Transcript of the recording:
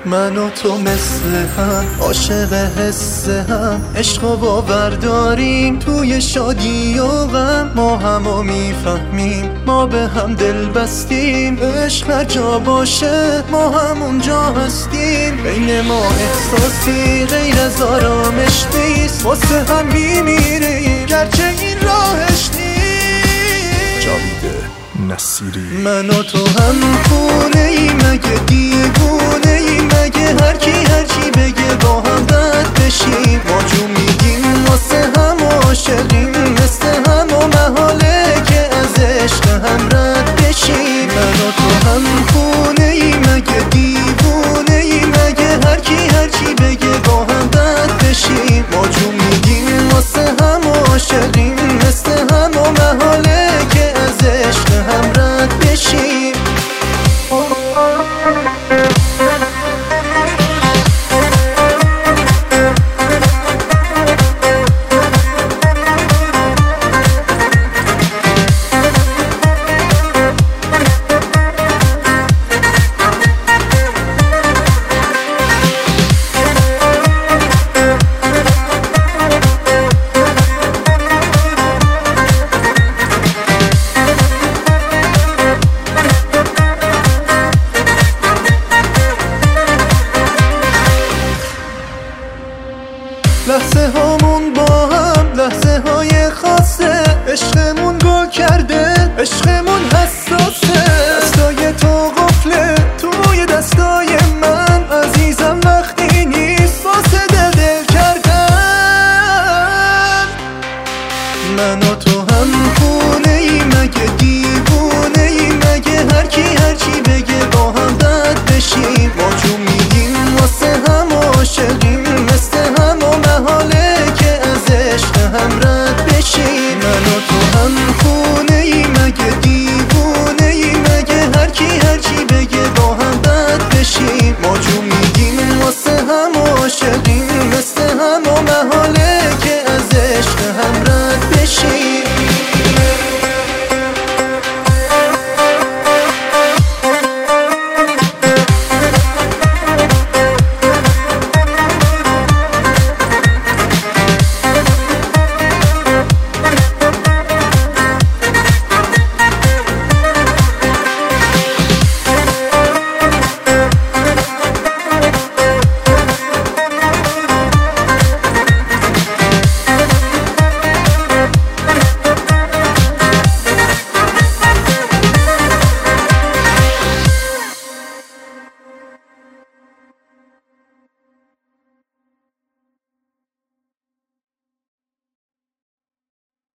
من و تو مثل هم عاشق حس هم، عشق و باور داریم توی شادی و غم. ما همو میفهمیم، ما به هم دل بستیم. عشق هر جا باشه ما همونجا هستیم. بین ما احساسی غیر از آرامش نیست، واسه هم میمیریم گرچه این راهش نیست. جاوید نصیری. من و تو هم خونه ایم، مگه دیوونه ایم؟ مگه هر کی